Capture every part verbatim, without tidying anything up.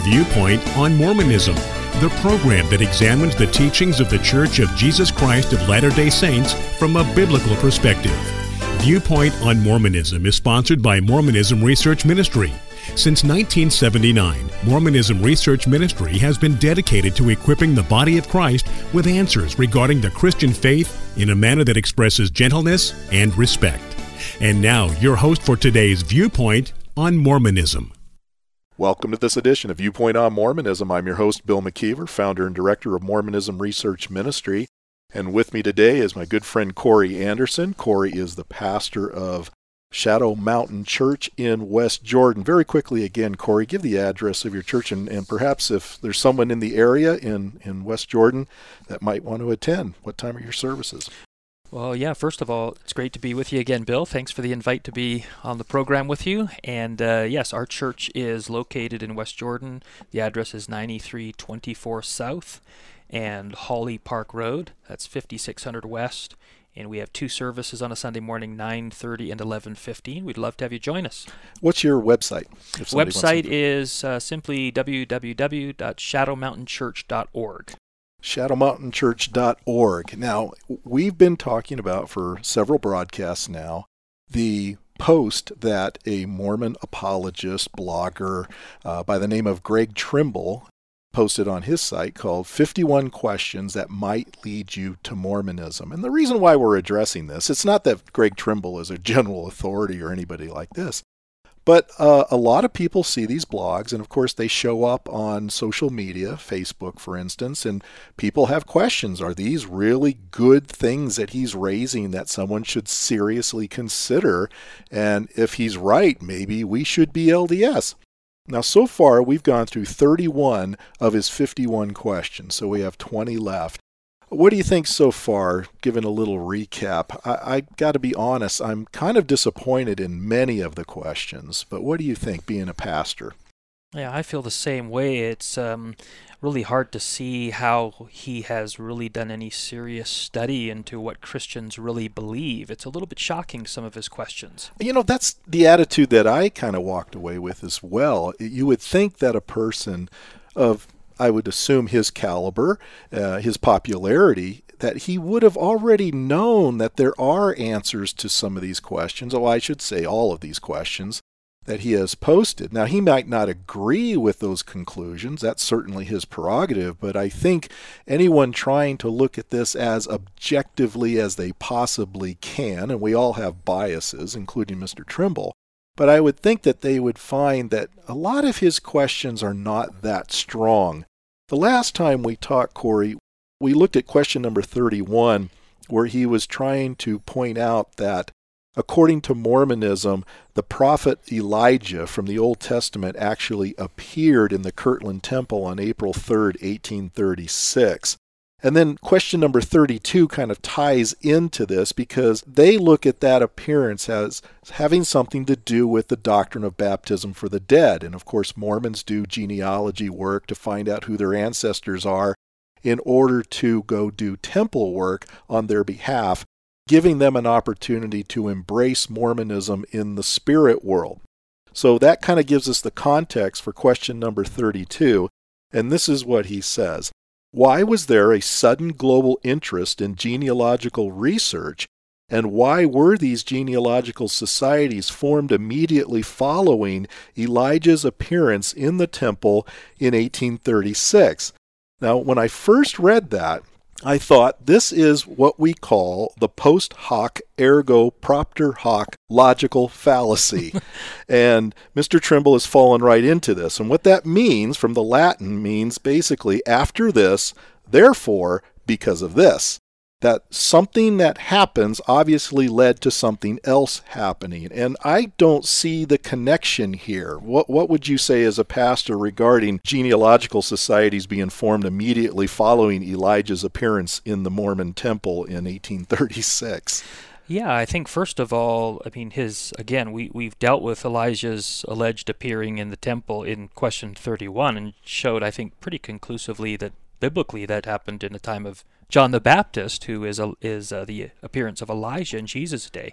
Viewpoint on Mormonism, the program that examines the teachings of the Church of Jesus Christ of Latter-day Saints from a biblical perspective. Viewpoint on Mormonism is sponsored by Mormonism Research Ministry. Since nineteen seventy-nine, Mormonism Research Ministry has been dedicated to equipping the body of Christ with answers regarding the Christian faith in a manner that expresses gentleness and respect. And now, your host for today's Viewpoint on Mormonism. Welcome to this edition of Viewpoint on Mormonism. I'm your host, Bill McKeever, founder and director of Mormonism Research Ministry. And with me today is my good friend Corey Anderson. Corey is the pastor of Shadow Mountain Church in West Jordan. Very quickly again, Corey, give the address of your church, and, and perhaps if there's someone in the area in, in West Jordan that might want to attend, what time are your services? Well, yeah, first of all, it's great to be with you again, Bill. Thanks for the invite to be on the program with you. And uh, yes, our church is located in West Jordan. The address is ninety-three twenty-four South and Holly Park Road. That's fifty-six hundred West. And we have two services on a Sunday morning, nine thirty and eleven fifteen. We'd love to have you join us. What's your website? Website is uh, simply w w w dot shadow mountain church dot org. shadow mountain church dot org. Now, we've been talking about for several broadcasts now the post that a Mormon apologist blogger uh, by the name of Greg Trimble posted on his site called fifty-one Questions That Might Lead You to Mormonism. And the reason why we're addressing this, it's not that Greg Trimble is a general authority or anybody like this, but uh, a lot of people see these blogs, and of course they show up on social media, Facebook for instance, and people have questions. Are these really good things that he's raising that someone should seriously consider? And if he's right, maybe we should be L D S. Now, so far, we've gone through thirty-one of his fifty-one questions, so we have twenty left. What do you think so far, given a little recap? I, I got to be honest, I'm kind of disappointed in many of the questions, but what do you think, being a pastor? Yeah, I feel the same way. It's um, really hard to see how he has really done any serious study into what Christians really believe. It's a little bit shocking, some of his questions. You know, that's the attitude that I kind of walked away with as well. You would think that a person of, I would assume, his caliber, uh, his popularity, that he would have already known that there are answers to some of these questions. Oh, I should say all of these questions that he has posted. Now, he might not agree with those conclusions. That's certainly his prerogative, but I think anyone trying to look at this as objectively as they possibly can, and we all have biases, including Mister Trimble, but I would think that they would find that a lot of his questions are not that strong. The last time we talked, Corey, we looked at question number thirty-one, where he was trying to point out that according to Mormonism, the prophet Elijah from the Old Testament actually appeared in the Kirtland Temple on April third, eighteen thirty-six. And then question number thirty-two kind of ties into this because they look at that appearance as having something to do with the doctrine of baptism for the dead. And of course, Mormons do genealogy work to find out who their ancestors are in order to go do temple work on their behalf, giving them an opportunity to embrace Mormonism in the spirit world. So that kind of gives us the context for question number thirty-two, and this is what he says. Why was there a sudden global interest in genealogical research, and why were these genealogical societies formed immediately following Elijah's appearance in the temple in eighteen thirty-six? Now, when I first read that, I thought this is what we call the post hoc ergo propter hoc logical fallacy. And Mister Trimble has fallen right into this. And what that means from the Latin means basically after this, therefore, because of this. That something that happens obviously led to something else happening. And I don't see the connection here. What what would you say as a pastor regarding genealogical societies being formed immediately following Elijah's appearance in the Mormon temple in eighteen thirty-six? Yeah, I think first of all, I mean, his, again, we, we've dealt with Elijah's alleged appearing in the temple in question thirty-one and showed, I think, pretty conclusively that biblically that happened in the time of John the Baptist, who is a, is uh, the appearance of Elijah in Jesus' day.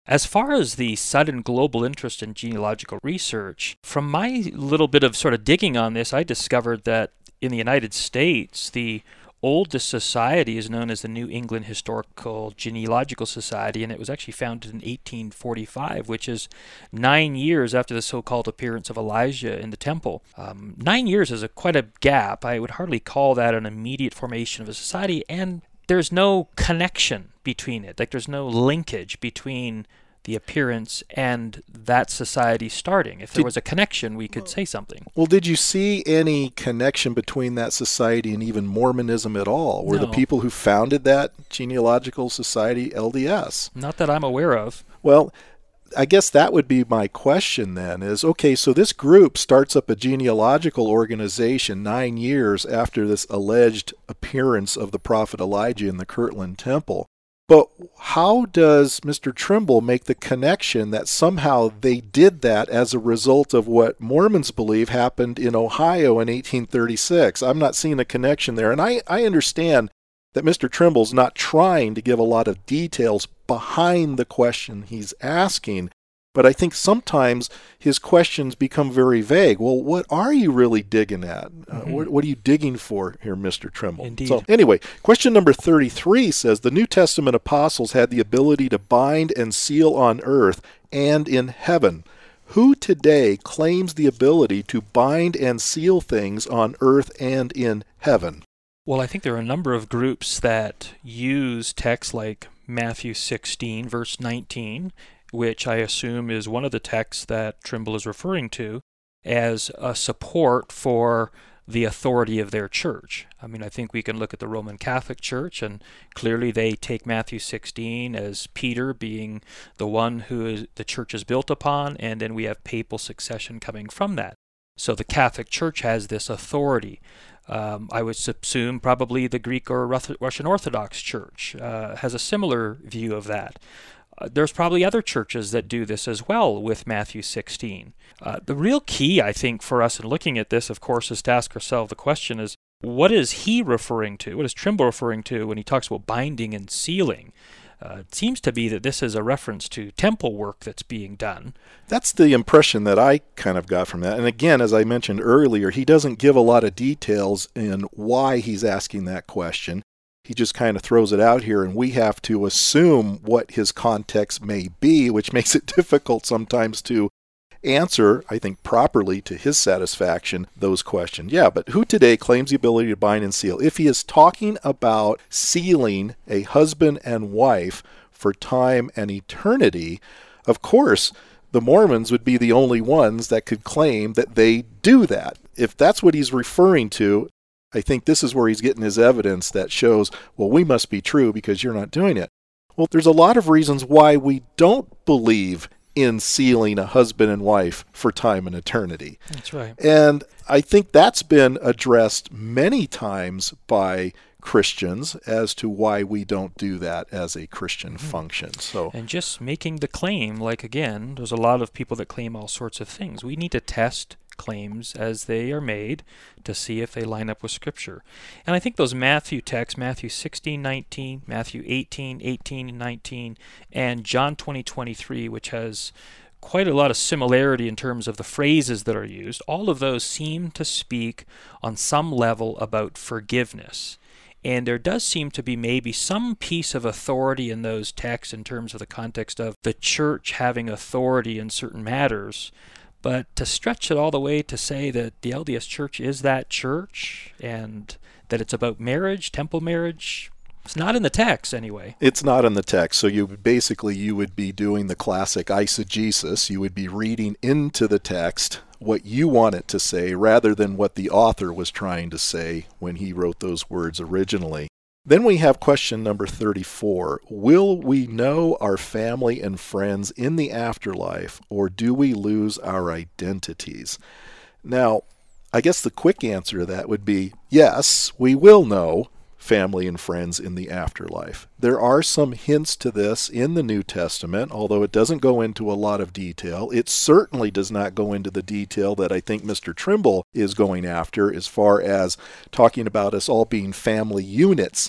As far as the sudden global interest in genealogical research, from my little bit of sort of digging on this, I discovered that in the United States, the oldest society is known as the New England Historical Genealogical Society, and it was actually founded in eighteen forty-five, which is nine years after the so-called appearance of Elijah in the temple. Um, nine years is a quite a gap. I would hardly call that an immediate formation of a society, and there's no connection between it. Like, there's no linkage between the appearance and that society starting. If there Did, was a connection, we could say something. Well, did you see any connection between that society and even Mormonism at all? Were No. the people who founded that genealogical society L D S? Not that I'm aware of. Well, I guess that would be my question then is, okay, so this group starts up a genealogical organization nine years after this alleged appearance of the prophet Elijah in the Kirtland Temple. But how does Mister Trimble make the connection that somehow they did that as a result of what Mormons believe happened in Ohio in eighteen thirty-six? I'm not seeing a connection there. And I, I understand that Mister Trimble's not trying to give a lot of details behind the question he's asking, but I think sometimes his questions become very vague. Well, what are you really digging at? Uh, Mm-hmm. what, what are you digging for here, Mister Trimble? Indeed. So anyway, question number thirty-three says, the New Testament apostles had the ability to bind and seal on earth and in heaven. Who today claims the ability to bind and seal things on earth and in heaven? Well, I think there are a number of groups that use texts like Matthew sixteen, verse nineteen, which I assume is one of the texts that Trimble is referring to, as a support for the authority of their church. I mean, I think we can look at the Roman Catholic Church, and clearly they take Matthew sixteen as Peter being the one who is, the church is built upon, and then we have papal succession coming from that. So the Catholic Church has this authority. Um, I would assume probably the Greek or Russian Orthodox Church uh, has a similar view of that. Uh, there's probably other churches that do this as well with Matthew sixteen. Uh, the real key, I think, for us in looking at this, of course, is to ask ourselves the question is, what is he referring to? What is Trimble referring to when he talks about binding and sealing? Uh, it seems to be that this is a reference to temple work that's being done. That's the impression that I kind of got from that. And again, as I mentioned earlier, he doesn't give a lot of details in why he's asking that question. He just kind of throws it out here, and we have to assume what his context may be, which makes it difficult sometimes to answer, I think, properly to his satisfaction, those questions. Yeah, but who today claims the ability to bind and seal? If he is talking about sealing a husband and wife for time and eternity, of course, the Mormons would be the only ones that could claim that they do that. If that's what he's referring to, I think this is where he's getting his evidence that shows, well, we must be true because you're not doing it. Well, there's a lot of reasons why we don't believe in sealing a husband and wife for time and eternity. That's right. And I think that's been addressed many times by Christians as to why we don't do that as a Christian mm-hmm. function. So, and just making the claim, like again, there's a lot of people that claim all sorts of things. We need to test claims as they are made to see if they line up with Scripture. And I think those Matthew texts, Matthew sixteen, nineteen, Matthew eighteen, eighteen, nineteen, and John twenty, twenty-three, which has quite a lot of similarity in terms of the phrases that are used, all of those seem to speak on some level about forgiveness. And there does seem to be maybe some piece of authority in those texts in terms of the context of the church having authority in certain matters. But to stretch it all the way to say that the L D S Church is that church and that it's about marriage, temple marriage, it's not in the text anyway. It's not in the text. So you basically you would be doing the classic eisegesis. You would be reading into the text what you want it to say rather than what the author was trying to say when he wrote those words originally. Then we have question number thirty-four. Will we know our family and friends in the afterlife, or do we lose our identities? Now, I guess the quick answer to that would be yes, we will know family and friends in the afterlife. There are some hints to this in the New Testament, although it doesn't go into a lot of detail. It certainly does not go into the detail that I think Mister Trimble is going after as far as talking about us all being family units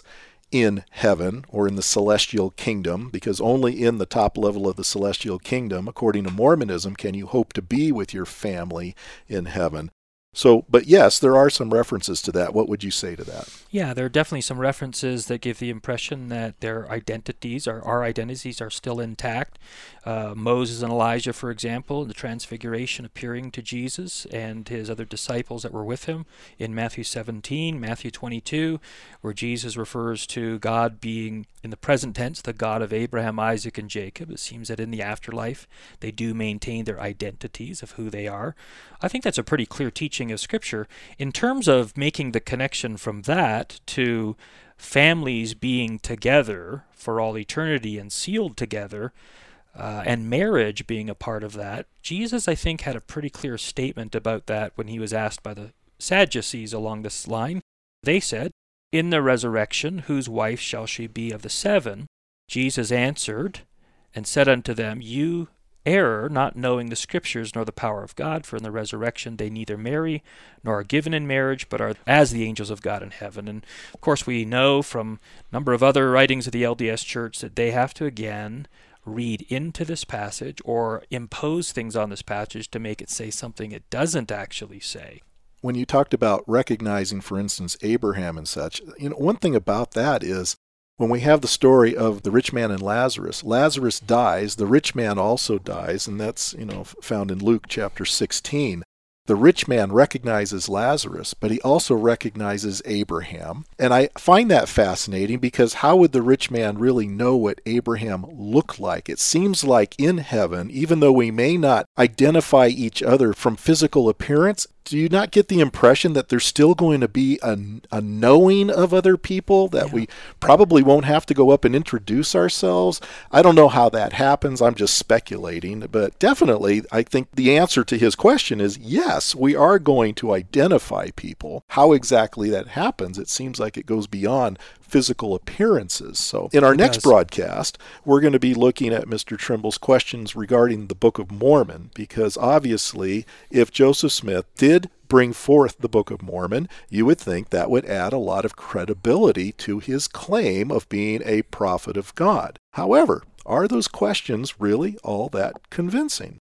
in heaven or in the celestial kingdom, because only in the top level of the celestial kingdom, according to Mormonism, can you hope to be with your family in heaven. So, but yes, there are some references to that. What would you say to that? Yeah, there are definitely some references that give the impression that their identities, or our identities, are still intact. Uh, Moses and Elijah, for example, in the Transfiguration, appearing to Jesus and his other disciples that were with him in Matthew seventeen, Matthew twenty-two, where Jesus refers to God being, in the present tense, the God of Abraham, Isaac, and Jacob. It seems that in the afterlife, they do maintain their identities of who they are. I think that's a pretty clear teaching of Scripture. In terms of making the connection from that to families being together for all eternity and sealed together, uh, and marriage being a part of that, Jesus, I think, had a pretty clear statement about that when he was asked by the Sadducees along this line. They said, "In the resurrection, whose wife shall she be of the seven?" Jesus answered and said unto them, "You error, not knowing the Scriptures nor the power of God, for in the resurrection they neither marry nor are given in marriage, but are as the angels of God in heaven." And of course we know from a number of other writings of the L D S Church that they have to again read into this passage or impose things on this passage to make it say something it doesn't actually say. When you talked about recognizing, for instance, Abraham and such, you know, one thing about that is when we have the story of the rich man and Lazarus, Lazarus dies, the rich man also dies, and that's, you know, found in Luke chapter sixteen. The rich man recognizes Lazarus, but he also recognizes Abraham. And I find that fascinating because how would the rich man really know what Abraham looked like? It seems like in heaven, even though we may not identify each other from physical appearance, do you not get the impression that there's still going to be a, a knowing of other people, that yeah. we probably won't have to go up and introduce ourselves? I don't know how that happens. I'm just speculating. But definitely, I think the answer to his question is yes, we are going to identify people. How exactly that happens, it seems like it goes beyond physical appearances. So in our it next does. broadcast, we're going to be looking at Mister Trimble's questions regarding the Book of Mormon, because obviously if Joseph Smith did bring forth the Book of Mormon, you would think that would add a lot of credibility to his claim of being a prophet of God. However, are those questions really all that convincing?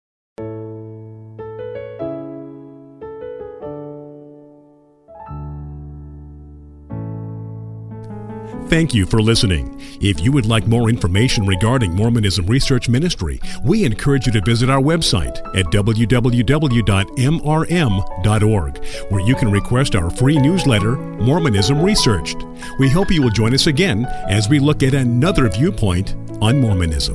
Thank you for listening. If you would like more information regarding Mormonism Research Ministry, we encourage you to visit our website at w w w dot m r m dot org, where you can request our free newsletter, Mormonism Researched. We hope you will join us again as we look at another viewpoint on Mormonism.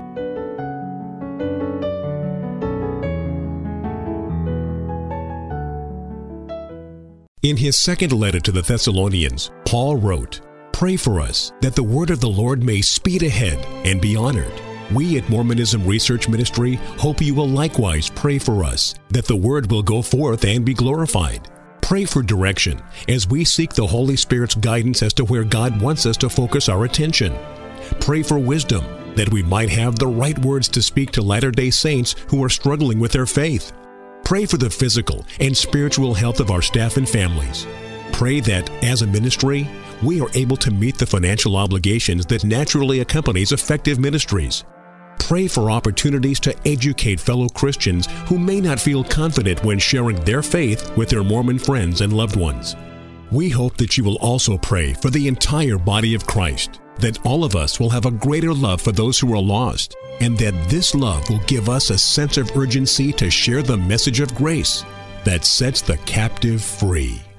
In his second letter to the Thessalonians, Paul wrote, "Pray for us, that the word of the Lord may speed ahead and be honored. We at Mormonism Research Ministry hope you will likewise pray for us, that the word will go forth and be glorified. Pray for direction as we seek the Holy Spirit's guidance as to where God wants us to focus our attention. Pray for wisdom, that we might have the right words to speak to Latter-day Saints who are struggling with their faith. Pray for the physical and spiritual health of our staff and families. Pray that, as a ministry, we are able to meet the financial obligations that naturally accompanies effective ministries. Pray for opportunities to educate fellow Christians who may not feel confident when sharing their faith with their Mormon friends and loved ones. We hope that you will also pray for the entire body of Christ, that all of us will have a greater love for those who are lost, and that this love will give us a sense of urgency to share the message of grace that sets the captive free."